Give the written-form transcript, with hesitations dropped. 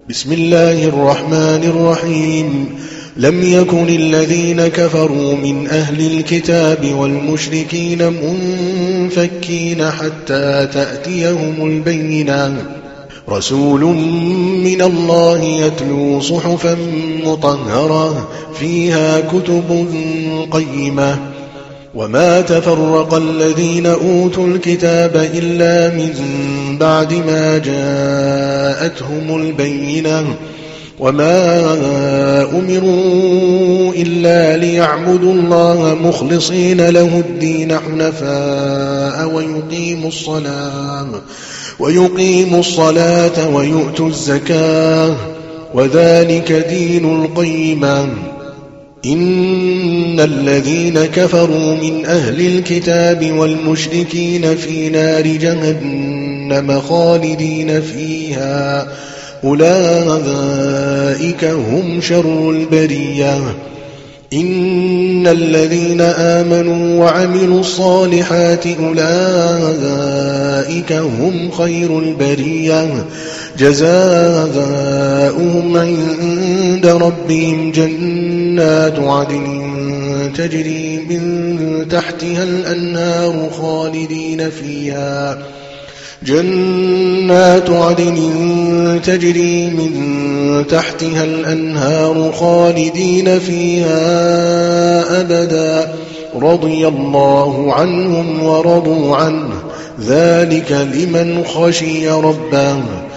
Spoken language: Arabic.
بسم الله الرحمن الرحيم. لم يكن الذين كفروا من أهل الكتاب والمشركين منفكين حتى تأتيهم البينة، رسول من الله يتلو صحفا مطهرة فيها كتب قيمة. وما تفرق الذين أوتوا الكتاب إلا من بعد ما جاءتهم البينة، وما أمروا إلا ليعبدوا الله مخلصين له الدين حنفاء ويقيموا الصلاة ويؤتوا الزكاة، وذلك دين القيمة. إن الذين كفروا من أهل الكتاب والمشركين في نار جهنم خالدين فيها، أولئك هم شر البرية. إن الذين آمنوا وعملوا الصالحات أولئك هم خير البرية، جزاؤهم عند ربهم جنات عدن تجري من تحتها الأنهار خالدين فيها أبدا، رضي الله عنهم ورضوا عنه، ذلك لمن خشي ربه.